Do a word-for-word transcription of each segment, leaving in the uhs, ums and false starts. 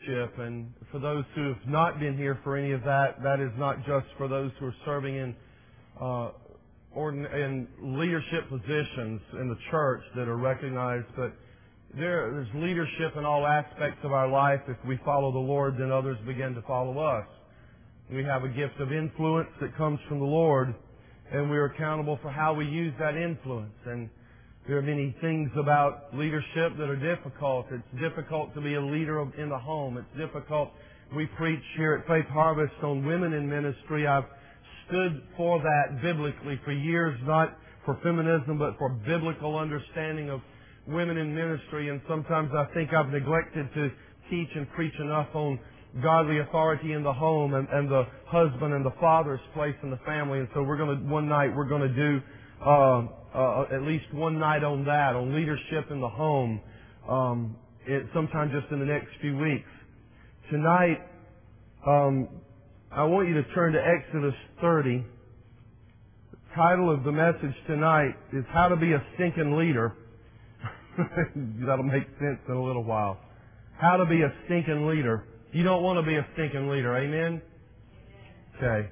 And for those who have not been here for any of that, that is not just for those who are serving in uh, ordin- in leadership positions in the church that are recognized, but there, there's leadership in all aspects of our life. If we follow the Lord, then others begin to follow us. We have a gift of influence that comes from the Lord, and we are accountable for how we use that influence. And there are many things about leadership that are difficult. It's difficult to be a leader in the home. It's difficult. We preach here at Faith Harvest on women in ministry. I've stood for that biblically for years, not for feminism, but for biblical understanding of women in ministry. And sometimes I think I've neglected to teach and preach enough on godly authority in the home and, and the husband and the father's place in the family. And so we're going to, one night we're going to do uh, uh, at least one night on that, on leadership in the home, um, it, sometime just in the next few weeks. Tonight, um, I want you to turn to Exodus thirty. The title of the message tonight is How to Be a Stinking Leader. That'll make sense in a little while. How to be a stinking leader. You don't want to be a stinking leader, amen? Okay.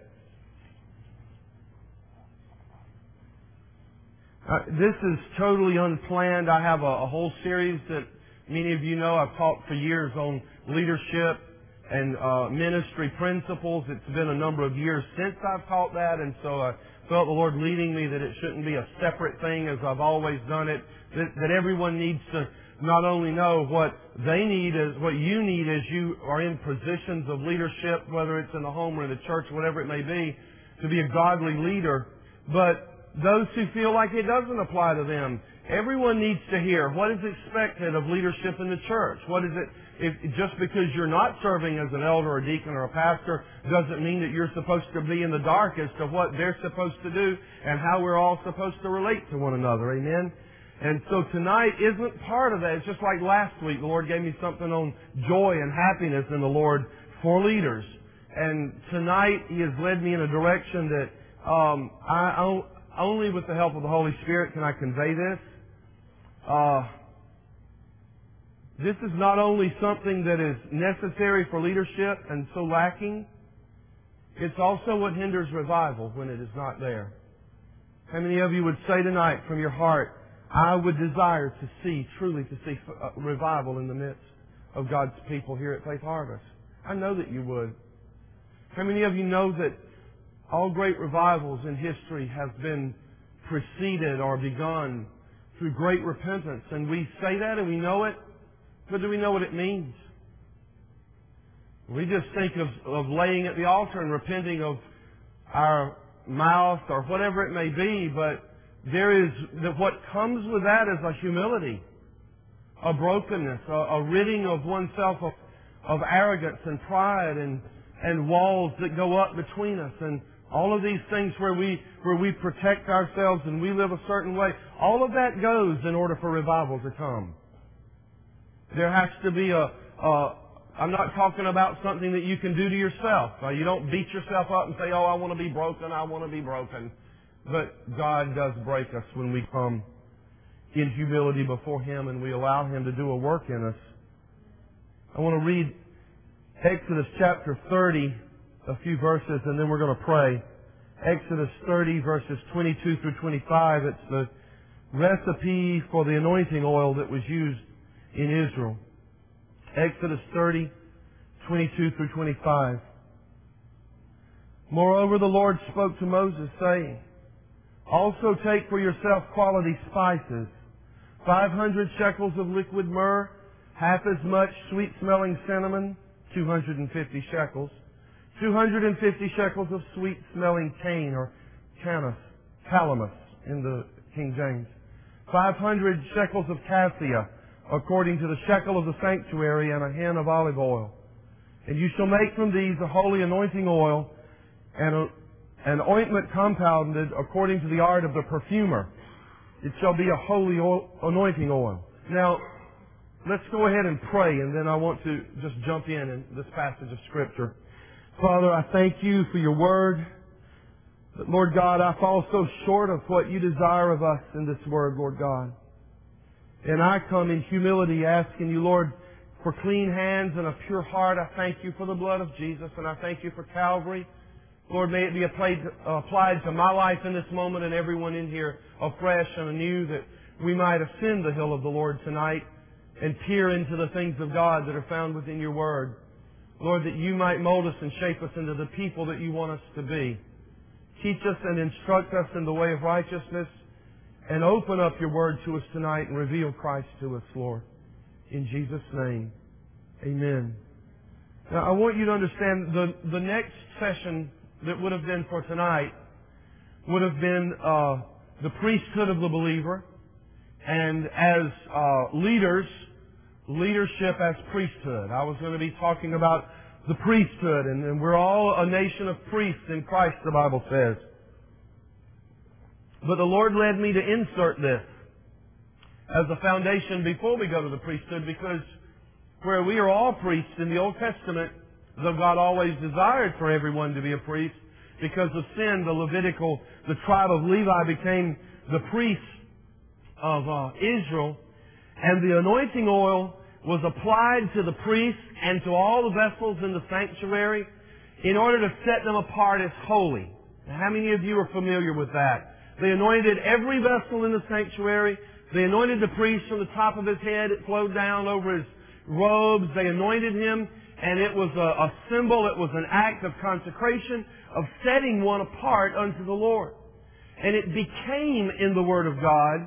Uh, this is totally unplanned. I have a, a whole series that many of you know I've taught for years on leadership and uh, ministry principles. It's been a number of years since I've taught that, and so I felt the Lord leading me that it shouldn't be a separate thing as I've always done it, that, that everyone needs to not only know what they need, as what you need as you are in positions of leadership, whether it's in the home or in the church, whatever it may be, to be a godly leader, but those who feel like it doesn't apply to them. Everyone needs to hear what is expected of leadership in the church. What is it? If, just because you're not serving as an elder or a deacon or a pastor doesn't mean that you're supposed to be in the dark as to what they're supposed to do and how we're all supposed to relate to one another. Amen? And so tonight isn't part of that. It's just like last week. The Lord gave me something on joy and happiness in the Lord for leaders. And tonight He has led me in a direction that um, I, only with the help of the Holy Spirit can I convey this. Uh, this is not only something that is necessary for leadership and so lacking, it's also what hinders revival when it is not there. How many of you would say tonight from your heart, I would desire to see, truly to see uh, revival in the midst of God's people here at Faith Harvest? I know that you would. How many of you know that all great revivals in history have been preceded or begun through great repentance? And we say that and we know it, but do we know what it means? We just think of, of laying at the altar and repenting of our mouth or whatever it may be, but there is, that what comes with that is a humility, a brokenness, a, a ridding of oneself of, of arrogance and pride and, and walls that go up between us and all of these things where we where we protect ourselves and we live a certain way. All of that goes in order for revival to come. There has to be a, a I'm not talking about something that you can do to yourself. Uh, you don't beat yourself up and say, oh, I want to be broken, I want to be broken. But God does break us when we come in humility before Him and we allow Him to do a work in us. I want to read Exodus chapter thirty, a few verses, and then we're going to pray. Exodus thirty, verses twenty-two through twenty-five. It's the recipe for the anointing oil that was used in Israel. Exodus thirty, twenty-two through twenty-five. Moreover, the Lord spoke to Moses, saying, also take for yourself quality spices, five hundred shekels of liquid myrrh, half as much sweet-smelling cinnamon, two hundred fifty shekels, two hundred fifty shekels of sweet-smelling cane, or cannus, calamus in the King James, five hundred shekels of cassia, according to the shekel of the sanctuary, and a hin of olive oil. And you shall make from these a holy anointing oil, and a, an ointment compounded according to the art of the perfumer. It shall be a holy oil, anointing oil. Now, let's go ahead and pray, and then I want to just jump in in this passage of Scripture. Father, I thank You for Your Word. But Lord God, I fall so short of what You desire of us in this Word, Lord God. And I come in humility asking You, Lord, for clean hands and a pure heart. I thank you for the blood of Jesus, and I thank you for Calvary. Lord, may it be applied, applied to my life in this moment and everyone in here afresh and anew, that we might ascend the hill of the Lord tonight and peer into the things of God that are found within your Word. Lord, that you might mold us and shape us into the people that you want us to be. Teach us and instruct us in the way of righteousness, and open up your Word to us tonight and reveal Christ to us, Lord. In Jesus' name, amen. Now, I want you to understand the, the next session that would have been for tonight would have been uh, the priesthood of the believer, and as uh, leaders, leadership as priesthood. I was going to be talking about the priesthood, and, and we're all a nation of priests in Christ, the Bible says. But the Lord led me to insert this as a foundation before we go to the priesthood, because where we are all priests in the Old Testament, though God always desired for everyone to be a priest, because of sin, the Levitical, the tribe of Levi became the priests of uh, Israel, and the anointing oil was applied to the priests and to all the vessels in the sanctuary in order to set them apart as holy. Now, how many of you are familiar with that? They anointed every vessel in the sanctuary. They anointed the priest from the top of his head. It flowed down over his robes. They anointed him, and it was a, a symbol. It was an act of consecration, of setting one apart unto the Lord. And it became, in the Word of God,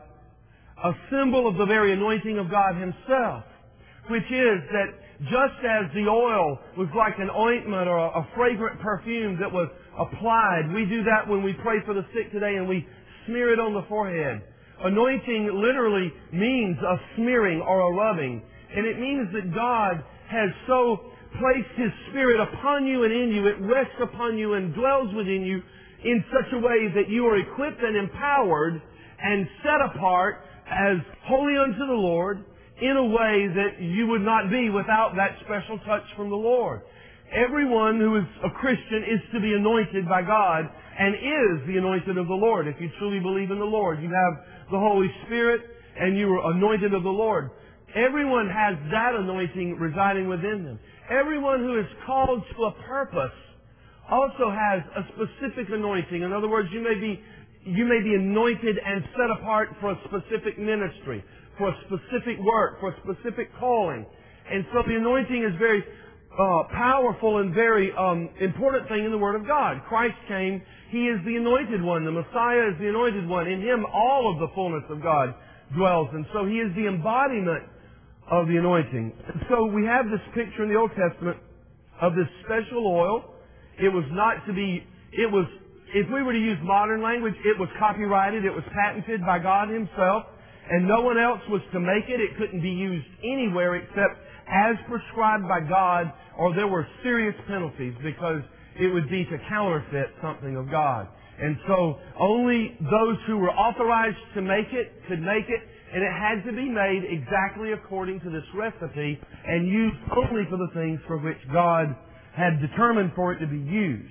a symbol of the very anointing of God Himself, which is that just as the oil was like an ointment or a, a fragrant perfume that was applied, we do that when we pray for the sick today, and we smear it on the forehead. Anointing literally means a smearing or a rubbing. And it means that God has so placed His Spirit upon you and in you, it rests upon you and dwells within you in such a way that you are equipped and empowered and set apart as holy unto the Lord in a way that you would not be without that special touch from the Lord. Everyone who is a Christian is to be anointed by God and is the anointed of the Lord. If you truly believe in the Lord, you have the Holy Spirit and you are anointed of the Lord. Everyone has that anointing residing within them. Everyone who is called to a purpose also has a specific anointing. In other words, you may be you may be anointed and set apart for a specific ministry, for a specific work, for a specific calling. And so the anointing is very uh, powerful and very um, important thing in the Word of God. Christ came. He is the anointed one. The Messiah is the anointed one. In Him all of the fullness of God dwells. And so He is the embodiment of the anointing. And so we have this picture in the Old Testament of this special oil. It was not to be, it was, if we were to use modern language, it was copyrighted, it was patented by God Himself, and no one else was to make it. It couldn't be used anywhere except as prescribed by God, or there were serious penalties because it would be to counterfeit something of God. And so only those who were authorized to make it could make it, and it had to be made exactly according to this recipe and used only for the things for which God had determined for it to be used.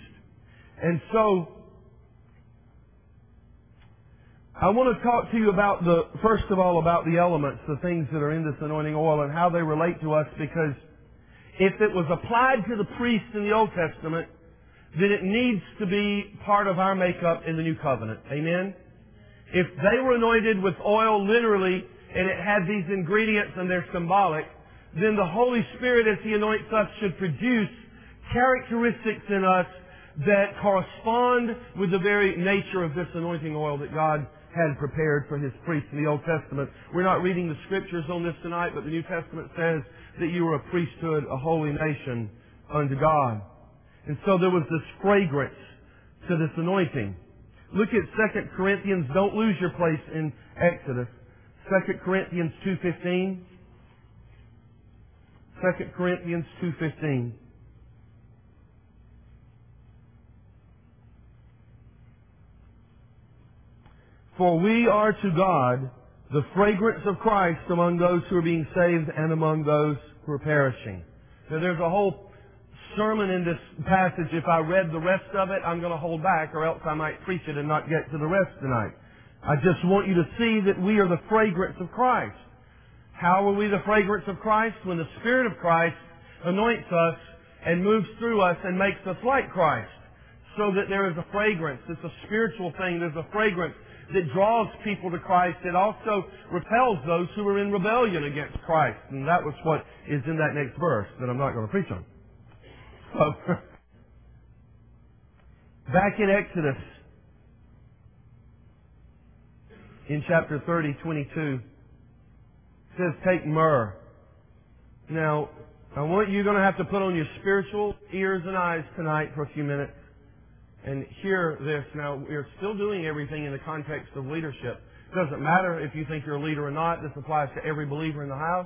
And so I want to talk to you about the, first of all, about the elements, the things that are in this anointing oil and how they relate to us, because if it was applied to the priests in the Old Testament, then it needs to be part of our makeup in the New Covenant. Amen? If they were anointed with oil literally, and it had these ingredients and they're symbolic, then the Holy Spirit, as He anoints us, should produce characteristics in us that correspond with the very nature of this anointing oil that God had prepared for His priests in the Old Testament. We're not reading the Scriptures on this tonight, but the New Testament says that you are a priesthood, a holy nation unto God. And so there was this fragrance to this anointing. Look at Second Corinthians. Don't lose your place in Exodus. Second Corinthians two fifteen. Second Corinthians two fifteen. For we are to God the fragrance of Christ among those who are being saved and among those who are perishing. Now there's a whole sermon in this passage. If I read the rest of it, I'm going to hold back, or else I might preach it and not get to the rest tonight. I just want you to see that we are the fragrance of Christ. How are we the fragrance of Christ? When the Spirit of Christ anoints us and moves through us and makes us like Christ. So that there is a fragrance. It's a spiritual thing. There's a fragrance that draws people to Christ. It also repels those who are in rebellion against Christ. And that was what is in that next verse that I'm not going to preach on. So, back in Exodus, in chapter thirty, twenty-two, it says, take myrrh. Now, I want you're going to have to put on your spiritual ears and eyes tonight for a few minutes and hear this. Now, we're still doing everything in the context of leadership. It doesn't matter if you think you're a leader or not. This applies to every believer in the house,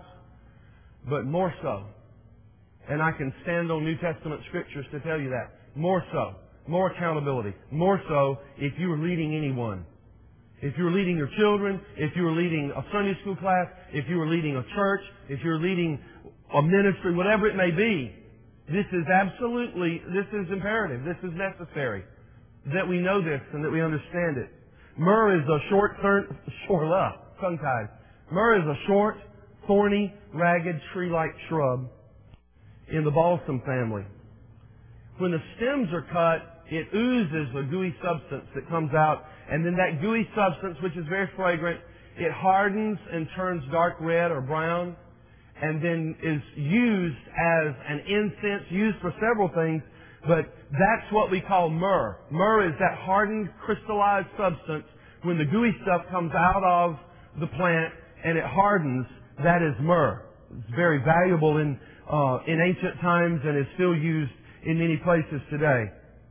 but more so. And I can stand on New Testament scriptures to tell you that. More so. More accountability. More so if you are leading anyone. If you're leading your children, if you're leading a Sunday school class, if you're leading a church, if you're leading a ministry, whatever it may be, this is absolutely, this is imperative. This is necessary that we know this and that we understand it. Myrrh is a short, thorn, short, uh, tongue-tied. Myrrh is a short, thorny, ragged, tree-like shrub in the balsam family. When the stems are cut, it oozes a gooey substance that comes out, and then that gooey substance, which is very fragrant, it hardens and turns dark red or brown, and then is used as an incense, used for several things, but that's what we call myrrh. Myrrh is that hardened, crystallized substance. When the gooey stuff comes out of the plant and it hardens, that is myrrh. It's very valuable in uh, in ancient times and is still used in many places today.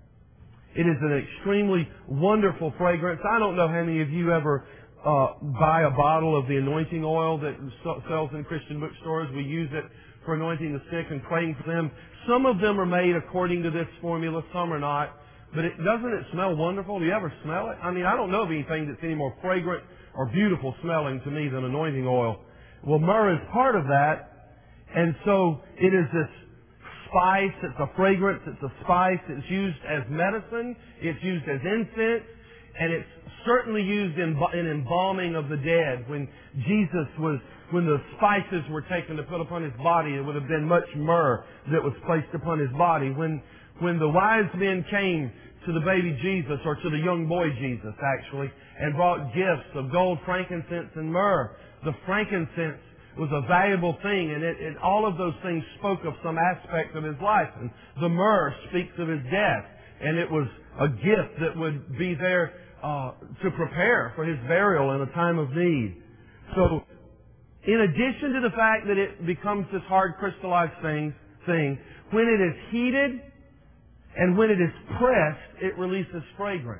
It is an extremely wonderful fragrance. I don't know how many of you ever uh, buy a bottle of the anointing oil that sells in Christian bookstores. We use it for anointing the sick and praying for them. Some of them are made according to this formula, some are not. But it, doesn't it smell wonderful? Do you ever smell it? I mean, I don't know of anything that's any more fragrant or beautiful smelling to me than anointing oil. Well, myrrh is part of that. And so it is this spice, it's a fragrance, it's a spice, it's used as medicine, it's used as incense, and it's certainly used in, in embalming of the dead. When Jesus was, when the spices were taken to put upon his body, it would have been much myrrh that was placed upon his body. When, when the wise men came to the baby Jesus, or to the young boy Jesus actually, and brought gifts of gold, frankincense, and myrrh, the frankincense was a valuable thing, and it, it, all of those things spoke of some aspect of his life. And the myrrh speaks of his death, and it was a gift that would be there uh, to prepare for his burial in a time of need. So, in addition to the fact that it becomes this hard crystallized thing, thing, when it is heated and when it is pressed, it releases fragrance.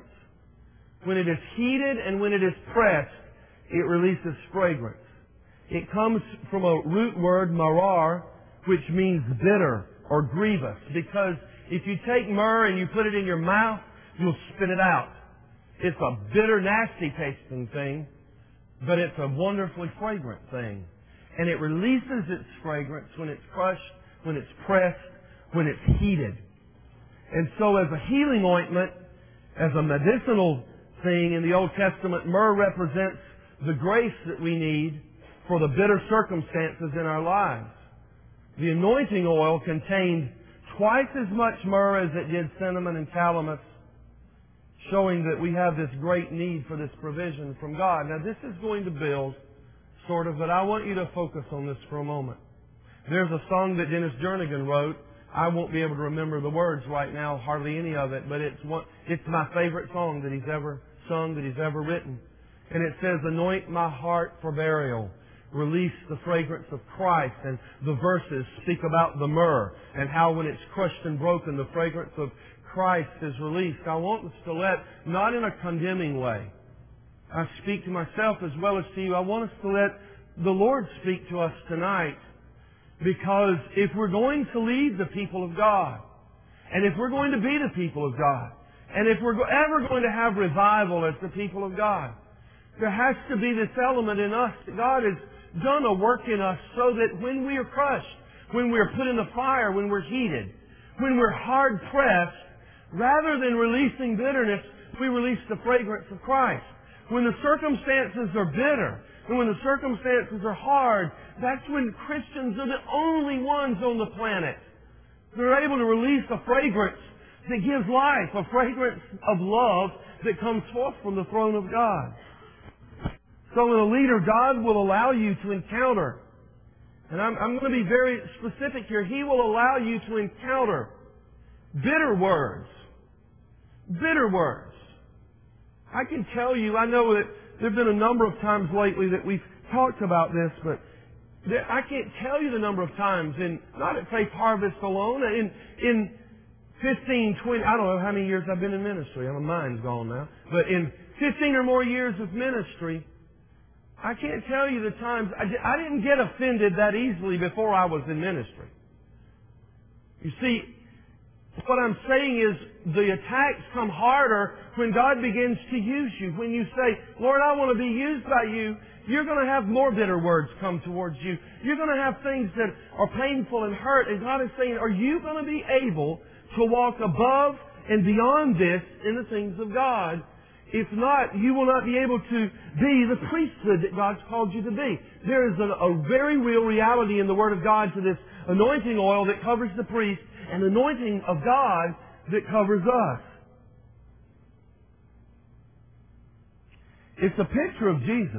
When it is heated and when it is pressed, it releases fragrance. It comes from a root word, marar, which means bitter or grievous. Because if you take myrrh and you put it in your mouth, you'll spit it out. It's a bitter, nasty tasting thing, but it's a wonderfully fragrant thing. And it releases its fragrance when it's crushed, when it's pressed, when it's heated. And so as a healing ointment, as a medicinal thing in the Old Testament, myrrh represents the grace that we need for the bitter circumstances in our lives. The anointing oil contained twice as much myrrh as it did cinnamon and calamus, showing that we have this great need for this provision from God. Now this is going to build, sort of, but I want you to focus on this for a moment. There's a song that Dennis Jernigan wrote. I won't be able to remember the words right now, hardly any of it, but it's one, it's my favorite song that he's ever sung, that he's ever written. And it says, anoint my heart for burial. Release the fragrance of Christ. And the verses speak about the myrrh and how when it's crushed and broken, the fragrance of Christ is released. I want us to let, not in a condemning way, I speak to myself as well as to you, I want us to let the Lord speak to us tonight. Because if we're going to lead the people of God, and if we're going to be the people of God, and if we're ever going to have revival as the people of God, there has to be this element in us that God has done a work in us so that when we are crushed, when we are put in the fire, when we're heated, when we're hard pressed, rather than releasing bitterness, we release the fragrance of Christ. When the circumstances are bitter, And when the circumstances are hard, that's when Christians are the only ones on the planet. They're able to release a fragrance that gives life, a fragrance of love that comes forth from the throne of God. So in a leader, God will allow you to encounter, and I'm, I'm going to be very specific here, He will allow you to encounter bitter words. Bitter words. I can tell you, I know that there have been a number of times lately that we've talked about this, but I can't tell you the number of times, in not at Faith Harvest alone, in in fifteen, twenty, I don't know how many years I've been in ministry. My mind's gone now. But in fifteen or more years of ministry, I can't tell you the times, I, I didn't get offended that easily before I was in ministry. You see, what I'm saying is the attacks come harder when God begins to use you. When you say, Lord, I want to be used by you, you're going to have more bitter words come towards you. You're going to have things that are painful and hurt. And God is saying, are you going to be able to walk above and beyond this in the things of God? If not, you will not be able to be the priesthood that God's called you to be. There is a, a very real reality in the Word of God to this anointing oil that covers the priest and anointing of God that covers us. It's a picture of Jesus,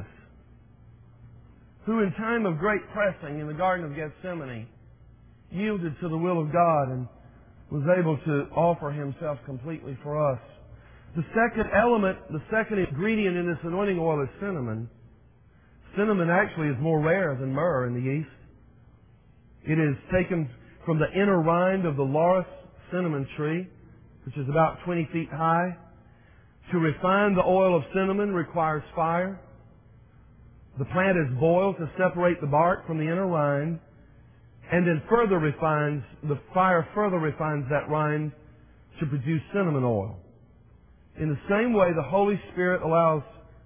who in time of great pressing in the Garden of Gethsemane yielded to the will of God and was able to offer Himself completely for us. The second element, the second ingredient in this anointing oil is cinnamon. Cinnamon actually is more rare than myrrh in the East. It is taken from the inner rind of the Laurus cinnamon tree, which is about twenty feet high. To refine the oil of cinnamon requires fire. The plant is boiled to separate the bark from the inner rind, and then further refines, the fire further refines that rind to produce cinnamon oil. In the same way, the Holy Spirit allows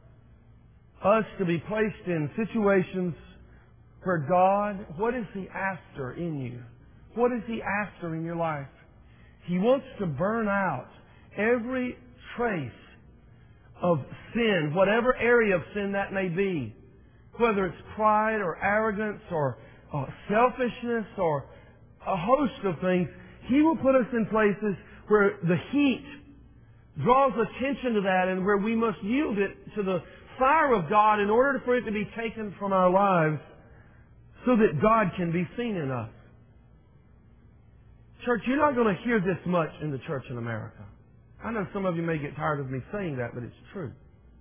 us to be placed in situations where God, what is He after in you? What is He after in your life? He wants to burn out every trace of sin, whatever area of sin that may be, whether it's pride or arrogance or uh, selfishness or a host of things. He will put us in places where the heat draws attention to that and where we must yield it to the fire of God in order for it to be taken from our lives so that God can be seen in us. Church, you're not going to hear this much in the church in America. I know some of you may get tired of me saying that, but it's true.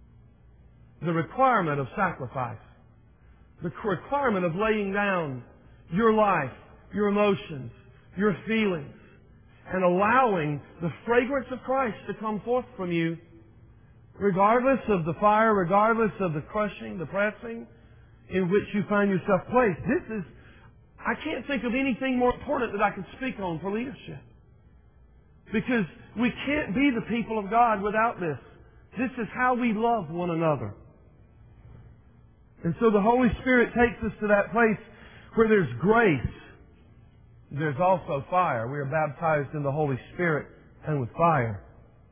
The requirement of sacrifice, the requirement of laying down your life, your emotions, your feelings, and allowing the fragrance of Christ to come forth from you, regardless of the fire, regardless of the crushing, the pressing in which you find yourself placed. This is, I can't think of anything more important that I could speak on for leadership. Because we can't be the people of God without this. This is how we love one another. And so the Holy Spirit takes us to that place where there's grace. There's also fire. We are baptized in the Holy Spirit and with fire.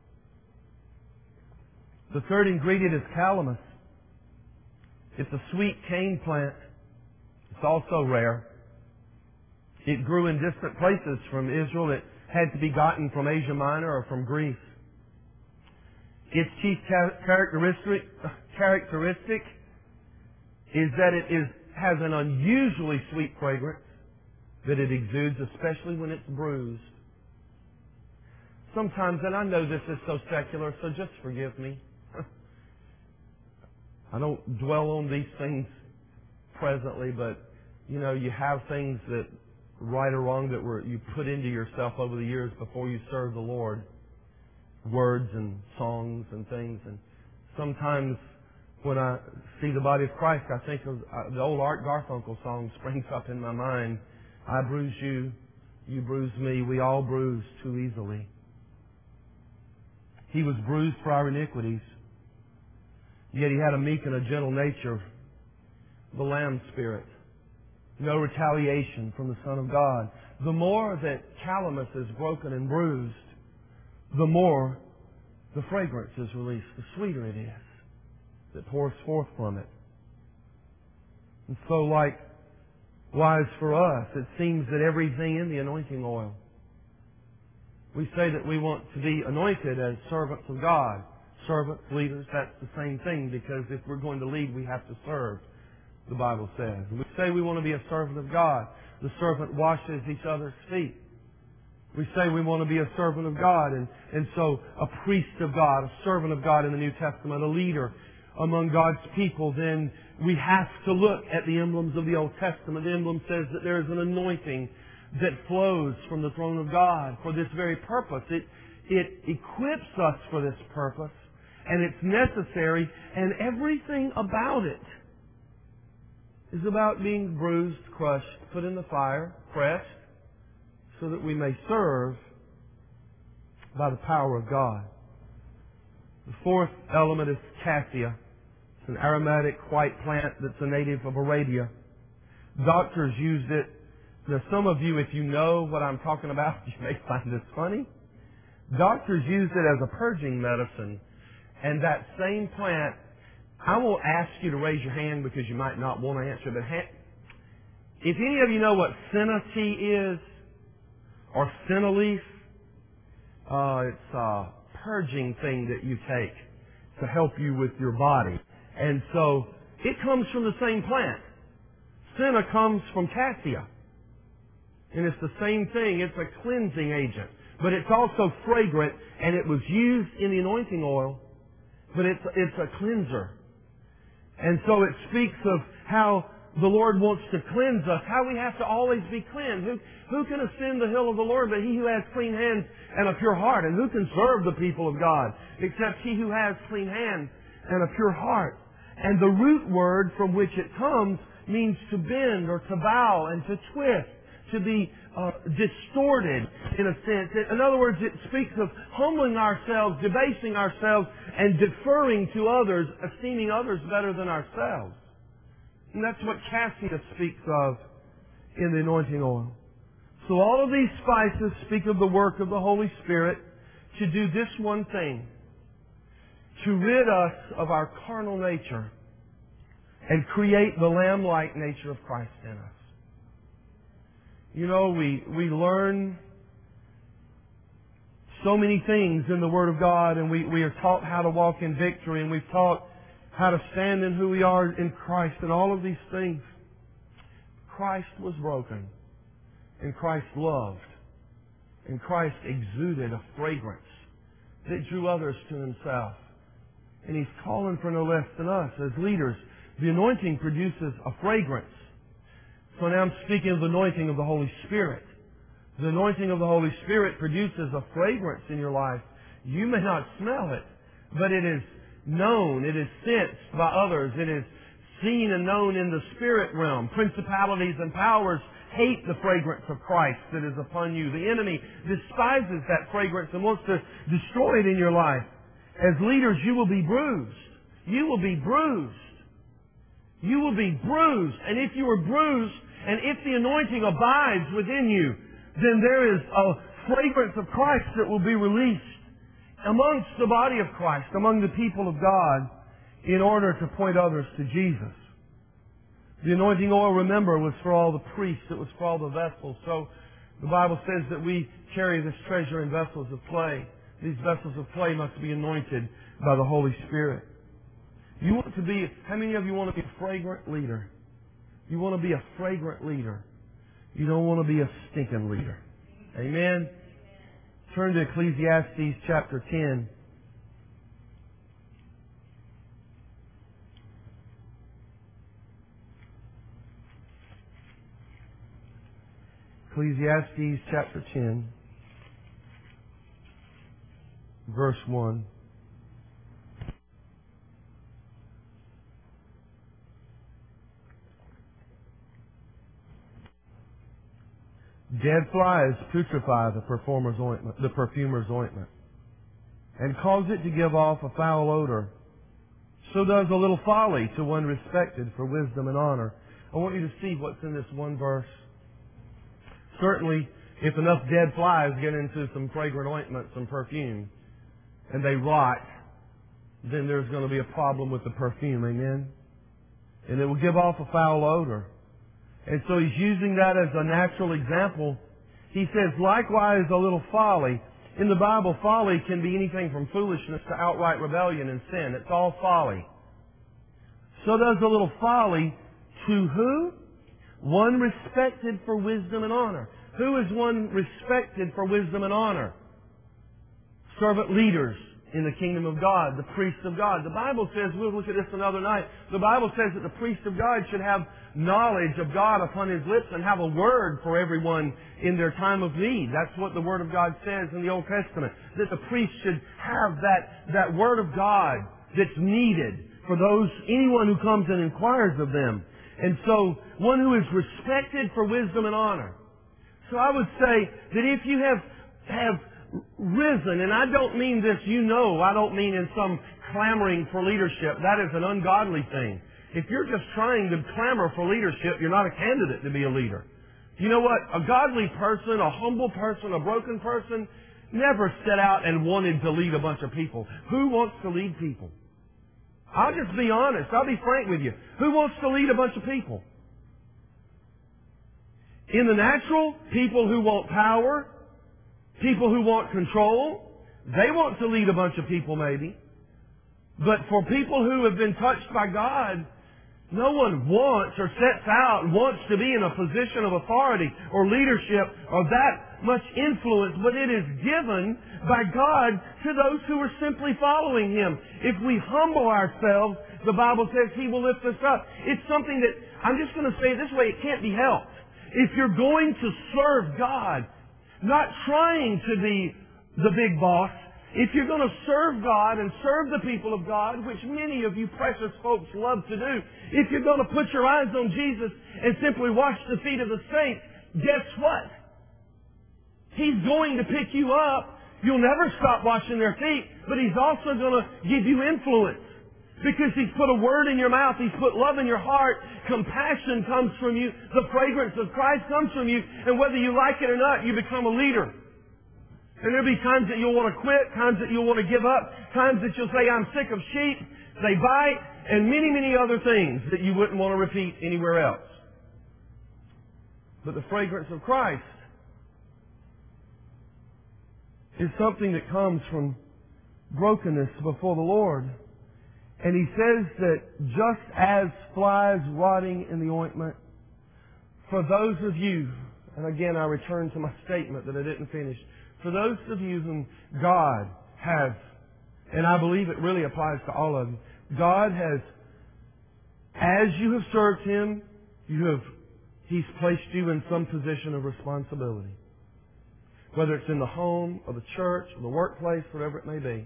The third ingredient is calamus. It's a sweet cane plant. It's also rare. It grew in distant places from Israel. It had to be gotten from Asia Minor or from Greece. Its chief characteristic, characteristic is that it is, has an unusually sweet fragrance that it exudes, especially when it's bruised. Sometimes, and I know this is so secular, so just forgive me. I don't dwell on these things presently, but, you know, you have things that, right or wrong, that were you put into yourself over the years before you serve the Lord. Words and songs and things. And sometimes when I see the body of Christ, I think of uh, the old Art Garfunkel song springs up in my mind. I bruise you, you bruise me, we all bruise too easily. He was bruised for our iniquities, yet He had a meek and a gentle nature, the Lamb Spirit. No retaliation from the Son of God. The more that calamus is broken and bruised, the more the fragrance is released, the sweeter it is that pours forth from it. And so likewise for us, it seems that everything in the anointing oil, we say that we want to be anointed as servants of God. Servants, leaders, that's the same thing, because if we're going to lead, we have to serve, the Bible says. We say we want to be a servant of God. The servant washes each other's feet. We say we want to be a servant of God, and, and so a priest of God, a servant of God in the New Testament, a leader among God's people. Then we have to look at the emblems of the Old Testament. The emblem says that there is an anointing that flows from the throne of God for this very purpose. It, it equips us for this purpose, and it's necessary, and everything about it is about being bruised, crushed, put in the fire, pressed, so that we may serve by the power of God. The fourth element is cassia. It's an aromatic white plant that's a native of Arabia. Doctors used it. Now, some of you, if you know what I'm talking about, you may find this funny. Doctors used it as a purging medicine. And that same plant, I won't ask you to raise your hand because you might not want to answer, but ha- if any of you know what senna tea is, or senna leaf, uh, it's a purging thing that you take to help you with your body. And so, it comes from the same plant. Senna comes from cassia. And it's the same thing. It's a cleansing agent. But it's also fragrant, and it was used in the anointing oil, but it's, it's a cleanser. And so it speaks of how the Lord wants to cleanse us, how we have to always be cleansed. Who, who can ascend the hill of the Lord but he who has clean hands and a pure heart? And who can serve the people of God except he who has clean hands and a pure heart? And the root word from which it comes means to bend or to bow and to twist, to be uh, distorted in a sense. In other words, it speaks of humbling ourselves, debasing ourselves, and deferring to others, esteeming others better than ourselves. And that's what cassia speaks of in the anointing oil. So all of these spices speak of the work of the Holy Spirit to do this one thing: to rid us of our carnal nature and create the lamb-like nature of Christ in us. You know, we, we learn so many things in the Word of God, and we, we are taught how to walk in victory, and we've taught how to stand in who we are in Christ, and all of these things. Christ was broken, and Christ loved, and Christ exuded a fragrance that drew others to Himself. And He's calling for no less than us as leaders. The anointing produces a fragrance. So now I'm speaking of the anointing of the Holy Spirit. The anointing of the Holy Spirit produces a fragrance in your life. You may not smell it, but it is known, it is sensed by others, it is seen and known in the spirit realm. Principalities and powers hate the fragrance of Christ that is upon you. The enemy despises that fragrance and wants to destroy it in your life. As leaders, you will be bruised. You will be bruised. You will be bruised. And if you are bruised, and if the anointing abides within you, then there is a fragrance of Christ that will be released amongst the body of Christ, among the people of God, in order to point others to Jesus. The anointing oil, remember, was for all the priests. It was for all the vessels. So the Bible says that we carry this treasure in vessels of clay. These vessels of clay must be anointed by the Holy Spirit. You want to be, how many of you want to be a fragrant leader? You want to be a fragrant leader. You don't want to be a stinking leader. Amen? Turn to Ecclesiastes chapter ten. Ecclesiastes chapter ten, verse one. Dead flies putrefy the performer's ointment, the perfumer's ointment, and cause it to give off a foul odor. So does a little folly to one respected for wisdom and honor. I want you to see what's in this one verse. Certainly, if enough dead flies get into some fragrant ointment, some perfume, and they rot, then there's going to be a problem with the perfume. Amen? and it will give off a foul odor. And so he's using that as a natural example. He says, likewise, a little folly. In the Bible, folly can be anything from foolishness to outright rebellion and sin. It's all folly. So does a little folly to who? One respected for wisdom and honor. Who is one respected for wisdom and honor? Servant leaders in the kingdom of God, the priests of God. The Bible says, we'll look at this another night, the Bible says that the priest of God should have knowledge of God upon his lips and have a word for everyone in their time of need. That's what the Word of God says in the Old Testament. That the priest should have that, that Word of God that's needed for those, anyone who comes and inquires of them. And so, one who is respected for wisdom and honor. So I would say that if you have, have risen, and I don't mean this, you know, I don't mean in some clamoring for leadership. That is an ungodly thing. If you're just trying to clamor for leadership, you're not a candidate to be a leader. You know what? A godly person, a humble person, a broken person, never set out and wanted to lead a bunch of people. Who wants to lead people? I'll just be honest. I'll be frank with you. Who wants to lead a bunch of people? In the natural, people who want power, people who want control, they want to lead a bunch of people maybe. But for people who have been touched by God, no one wants or sets out and wants to be in a position of authority or leadership or that much influence, but it is given by God to those who are simply following Him. If we humble ourselves, the Bible says He will lift us up. It's something that, I'm just going to say it this way, it can't be helped. If you're going to serve God, not trying to be the big boss, if you're going to serve God and serve the people of God, which many of you precious folks love to do, if you're going to put your eyes on Jesus and simply wash the feet of the saints, guess what? He's going to pick you up. You'll never stop washing their feet, but He's also going to give you influence. Because He's put a word in your mouth. He's put love in your heart. Compassion comes from you. The fragrance of Christ comes from you. And whether you like it or not, you become a leader. And there'll be times that you'll want to quit, times that you'll want to give up, times that you'll say, I'm sick of sheep, they bite, and many, many other things that you wouldn't want to repeat anywhere else. But the fragrance of Christ is something that comes from brokenness before the Lord. And He says that just as flies rotting in the ointment, for those of you, and again I return to my statement that I didn't finish, for those of you whom God has, and I believe it really applies to all of you, God has, as you have served Him, you have, He's placed you in some position of responsibility. Whether it's in the home, or the church, or the workplace, whatever it may be.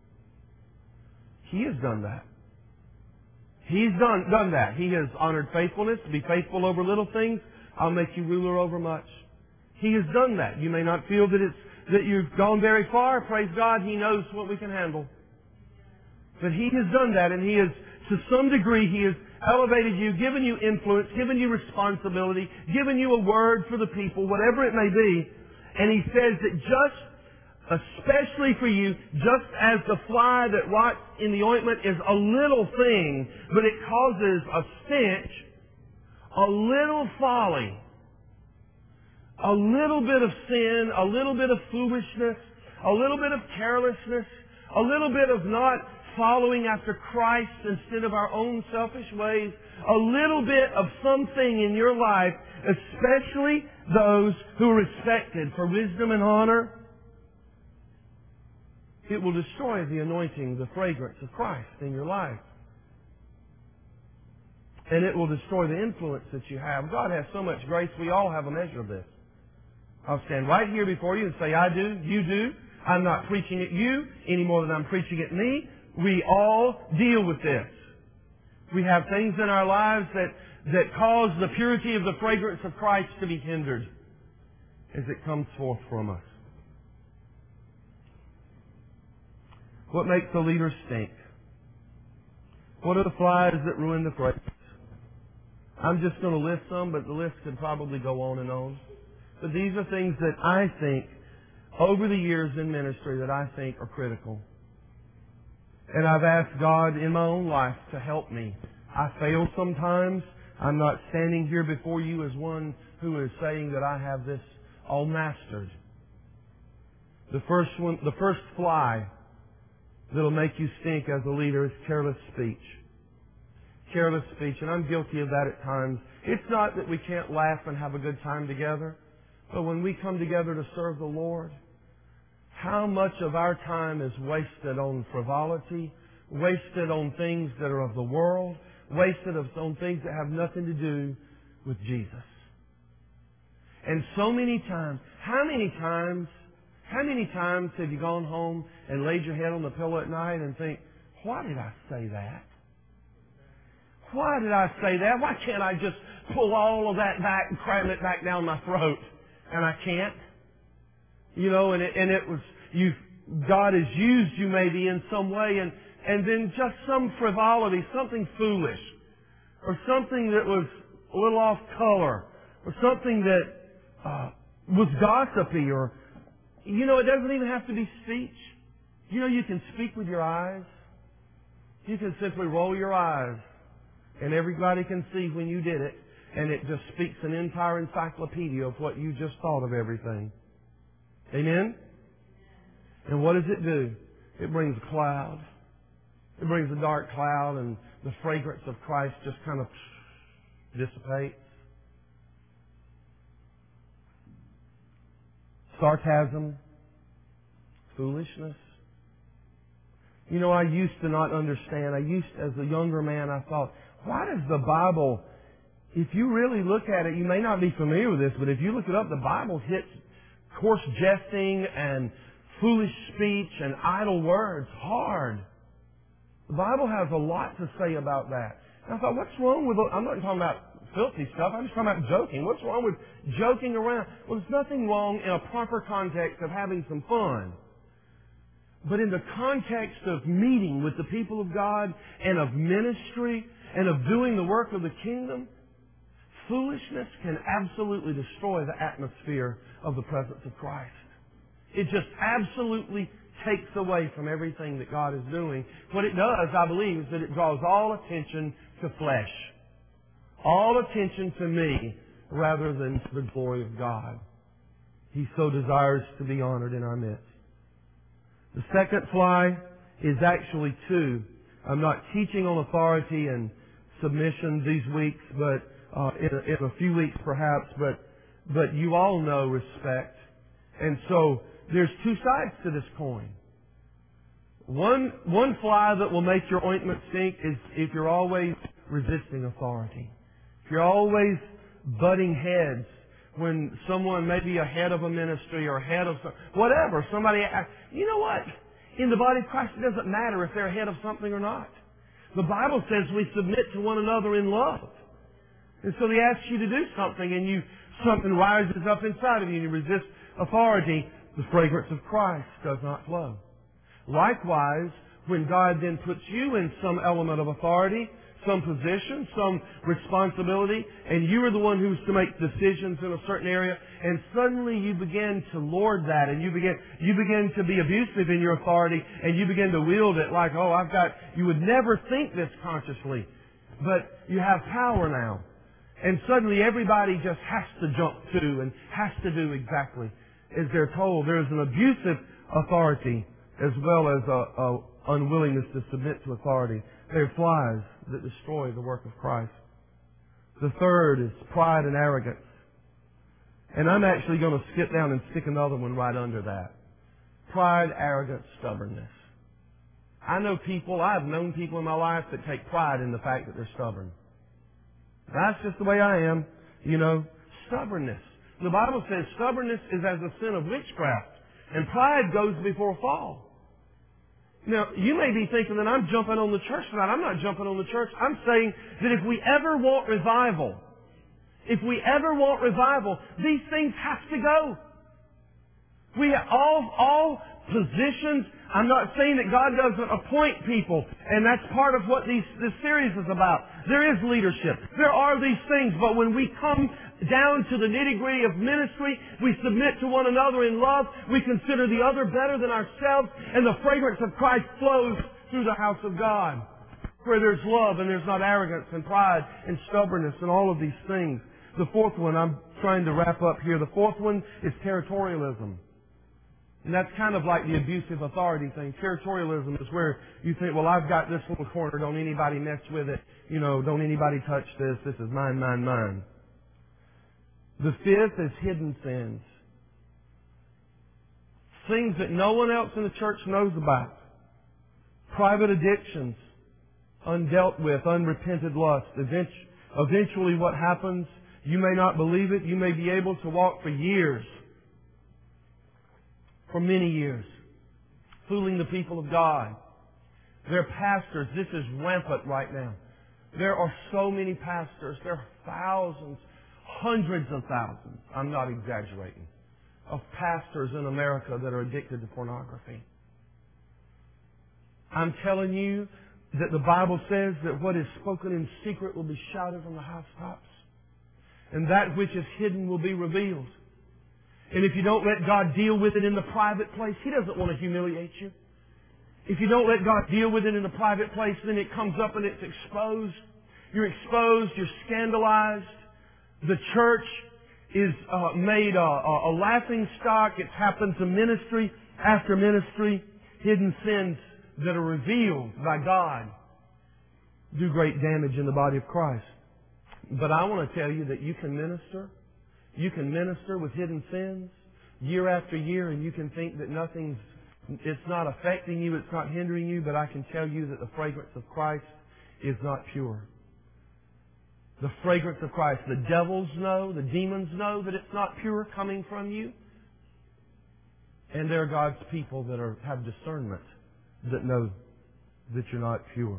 He has done that. He's done, done that. He has honored faithfulness. To be faithful over little things, I'll make you ruler over much. He has done that. You may not feel that it's that you've gone very far. Praise God, He knows what we can handle. But He has done that, and He has, to some degree, He has elevated you, given you influence, given you responsibility, given you a word for the people, whatever it may be. And He says that just, especially for you, just as the fly that rots in the ointment is a little thing, but it causes a stench, a little folly, a little bit of sin, a little bit of foolishness, a little bit of carelessness, a little bit of not following after Christ instead of our own selfish ways, a little bit of something in your life, especially those who are respected for wisdom and honor, it will destroy the anointing, the fragrance of Christ in your life. And it will destroy the influence that you have. God has so much grace, we all have a measure of this. I'll stand right here before you and say, I do, you do. I'm not preaching at you any more than I'm preaching at me. We all deal with this. We have things in our lives that, that cause the purity of the fragrance of Christ to be hindered as it comes forth from us. What makes a leader stink? What are the flies that ruin the fragrance? I'm just going to list some, but the list could probably go on and on. But these are things that I think, over the years in ministry, that I think are critical. And I've asked God in my own life to help me. I fail sometimes. I'm not standing here before you as one who is saying that I have this all mastered. The first one, the first fly that'll make you stink as a leader is careless speech. Careless speech, and I'm guilty of that at times. It's not that we can't laugh and have a good time together, but when we come together to serve the Lord, how much of our time is wasted on frivolity, wasted on things that are of the world, wasted on things that have nothing to do with Jesus. And so many times, how many times, how many times have you gone home and laid your head on the pillow at night and think, why did I say that? Why did I say that? Why can't I just pull all of that back and cram it back down my throat? And I can't. You know, and it, and it was, you, God has used you maybe in some way, and, and then just some frivolity, something foolish, or something that was a little off color, or something that uh, was gossipy, or, you know, it doesn't even have to be speech. You know, you can speak with your eyes. You can simply roll your eyes, and everybody can see when you did it, and it just speaks an entire encyclopedia of what you just thought of everything. Amen? And what does it do? It brings a cloud. It brings a dark cloud, and the fragrance of Christ just kind of dissipates. Sarcasm, foolishness. You know, I used to not understand. I used, as a younger man, I thought, why does the Bible, if you really look at it, you may not be familiar with this, but if you look it up, the Bible hits coarse jesting and foolish speech and idle words hard. The Bible has a lot to say about that. And I thought, what's wrong with, I'm not talking about filthy stuff, I'm just talking about joking. What's wrong with joking around? Well, there's nothing wrong in a proper context of having some fun. But in the context of meeting with the people of God and of ministry and of doing the work of the kingdom, foolishness can absolutely destroy the atmosphere of the presence of Christ. It just absolutely takes away from everything that God is doing. What it does, I believe, is that it draws all attention to flesh. All attention to me rather than to the glory of God. He so desires to be honored in our midst. The second fly is actually two. I'm not teaching on authority and submission these weeks, but uh, in, a, in a few weeks perhaps, but but you all know respect. And so there's two sides to this coin. One one fly that will make your ointment stink is if you're always resisting authority. If you're always butting heads when someone may be a head of a ministry or head of some, whatever, somebody, you know what? In the body of Christ, it doesn't matter if they're head of something or not. The Bible says we submit to one another in love. And so He asks you to do something, and you something rises up inside of you, and you resist authority. The fragrance of Christ does not flow. Likewise, when God then puts you in some element of authority, some position, some responsibility, and you are the one who's to make decisions in a certain area, and suddenly you begin to lord that, and you begin you begin to be abusive in your authority, and you begin to wield it like, oh, I've got, you would never think this consciously, but you have power now. And suddenly everybody just has to jump to and has to do exactly as they're told. There's an abusive authority as well as a, a unwillingness to submit to authority. They're flies that destroy the work of Christ. The third is pride and arrogance. And I'm actually going to skip down and stick another one right under that. Pride, arrogance, stubbornness. I know people, I've known people in my life that take pride in the fact that they're stubborn. That's just the way I am, you know. Stubbornness. The Bible says stubbornness is as a sin of witchcraft, and pride goes before a fall. Now, you may be thinking that I'm jumping on the church tonight. I'm not jumping on the church. I'm saying that if we ever want revival, if we ever want revival, these things have to go. We have all, all positions. I'm not saying that God doesn't appoint people, and that's part of what these, this series is about. There is leadership. There are these things, but when we come down to the nitty-gritty of ministry, we submit to one another in love, we consider the other better than ourselves, and the fragrance of Christ flows through the house of God. where there's love and there's not arrogance and pride and stubbornness and all of these things. The fourth one, I'm trying to wrap up here. The fourth one is territorialism. And that's kind of like the abusive authority thing. Territorialism is where you think, well, I've got this little corner. Don't anybody mess with it. You know, don't anybody touch this. This is mine, mine, mine. The fifth is hidden sins. Things that no one else in the church knows about. Private addictions. Undealt with, unrepented lust. Eventually what happens, you may not believe it. You may be able to walk for years. For many years, fooling the people of God. Their pastors, this is rampant right now. There are so many pastors, there are thousands, hundreds of thousands, I'm not exaggerating, of pastors in America that are addicted to pornography. I'm telling you that the Bible says that what is spoken in secret will be shouted from the housetops. And that which is hidden will be revealed. And if you don't let God deal with it in the private place, He doesn't want to humiliate you. If you don't let God deal with it in the private place, then it comes up and it's exposed. You're exposed, you're scandalized. The church is uh, made a, a, a laughing stock. It's happened to ministry after ministry. Hidden sins that are revealed by God do great damage in the body of Christ. But I want to tell you that you can minister. You can minister with hidden sins year after year, and you can think that nothing's, it's not affecting you, it's not hindering you, but I can tell you that the fragrance of Christ is not pure. The fragrance of Christ. The devils know, the demons know that it's not pure coming from you. And there are God's people that are, have discernment that know that you're not pure.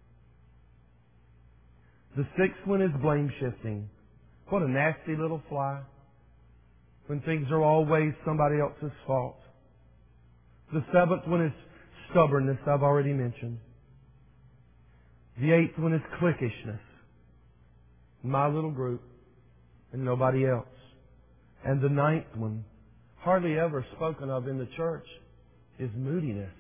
The sixth one is blame shifting. What a nasty little fly. When things are always somebody else's fault. The seventh one is stubbornness, I've already mentioned. The eighth one is cliquishness. My little group and nobody else. And the ninth one, hardly ever spoken of in the church, is moodiness.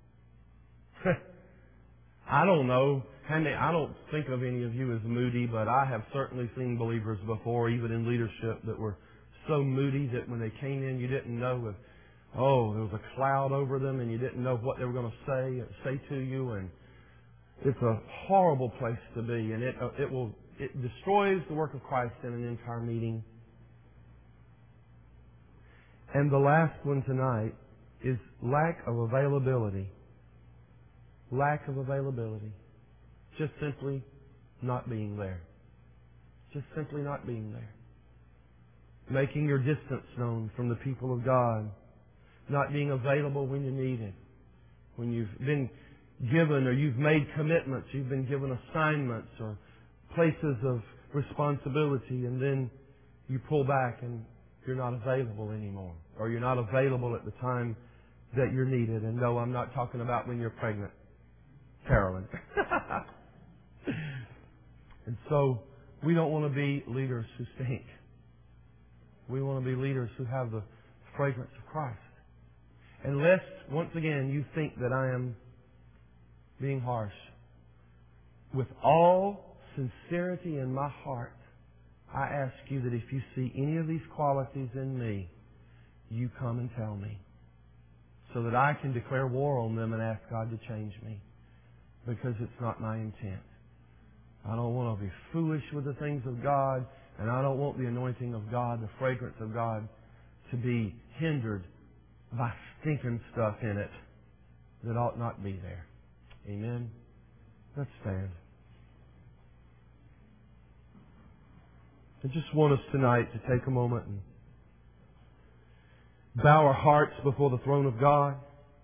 I don't know. I don't think of any of you as moody, but I have certainly seen believers before, even in leadership, that were so moody that when they came in, you didn't know if, oh, there was a cloud over them and you didn't know what they were going to say, say to you. And it's a horrible place to be, and it it will it destroys the work of Christ in an entire meeting. And the last one tonight is lack of availability. Lack of availability. Just simply not being there. Just simply not being there. Making your distance known from the people of God. Not being available when you need it. When you've been given or you've made commitments, you've been given assignments or places of responsibility, and then you pull back and you're not available anymore. Or you're not available at the time that you're needed. And no, I'm not talking about when you're pregnant, Carolyn. And so we don't want to be leaders who stink. We want to be leaders who have the fragrance of Christ. Unless, once again, you think that I am being harsh. With all sincerity in my heart, I ask you that if you see any of these qualities in me, you come and tell me, so that I can declare war on them and ask God to change me, because it's not my intent. I don't want to be foolish with the things of God, and I don't want the anointing of God, the fragrance of God, to be hindered by stinking stuff in it that ought not be there. Amen? Let's stand. I just want us tonight to take a moment and bow our hearts before the throne of God.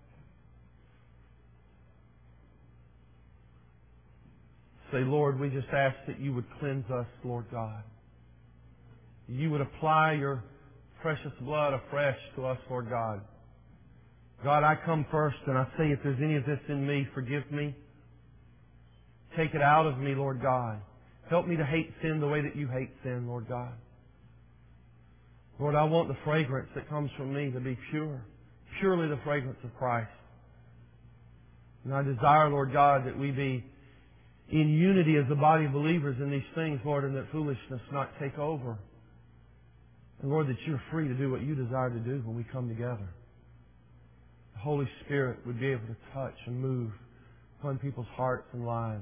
Say, Lord, we just ask that you would cleanse us, Lord God. You would apply your precious blood afresh to us, Lord God. God, I come first and I say, if there's any of this in me, forgive me. Take it out of me, Lord God. Help me to hate sin the way that you hate sin, Lord God. Lord, I want the fragrance that comes from me to be pure. Purely the fragrance of Christ. And I desire, Lord God, that we be in unity as a body of believers in these things, Lord, and that foolishness not take over. And Lord, that you're free to do what you desire to do when we come together. The Holy Spirit would be able to touch and move upon people's hearts and lives.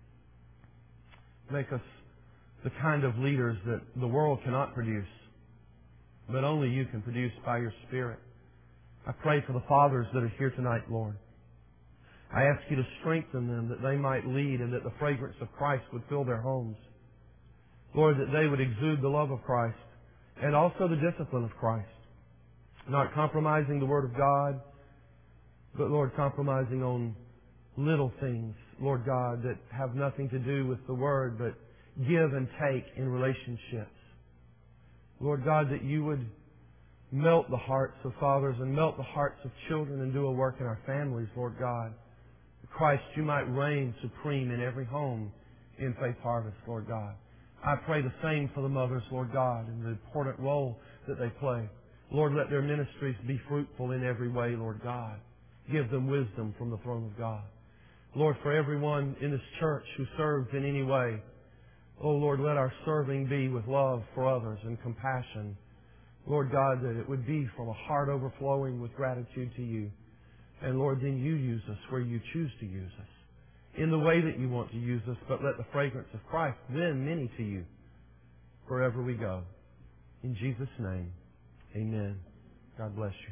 Make us the kind of leaders that the world cannot produce, but only you can produce by your Spirit. I pray for the fathers that are here tonight, Lord. I ask you to strengthen them that they might lead and that the fragrance of Christ would fill their homes. Lord, that they would exude the love of Christ and also the discipline of Christ. Not compromising the Word of God, but, Lord, compromising on little things, Lord God, that have nothing to do with the Word, but give and take in relationships. Lord God, that you would melt the hearts of fathers and melt the hearts of children and do a work in our families, Lord God. Christ, you might reign supreme in every home in Faith Harvest, Lord God. I pray the same for the mothers, Lord God, and the important role that they play. Lord, let their ministries be fruitful in every way, Lord God. Give them wisdom from the throne of God. Lord, for everyone in this church who serves in any way, oh Lord, let our serving be with love for others and compassion. Lord God, that it would be from a heart overflowing with gratitude to you. And Lord, then you use us where you choose to use us, in the way that you want to use us, but let the fragrance of Christ win many to you wherever we go. In Jesus' name, amen. God bless you.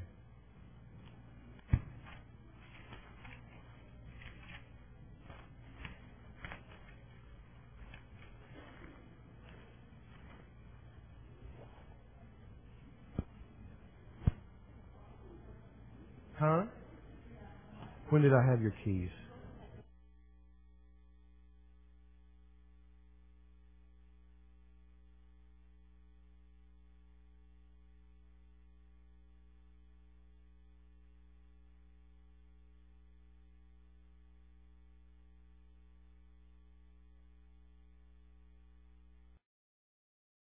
Huh? When did I have your keys?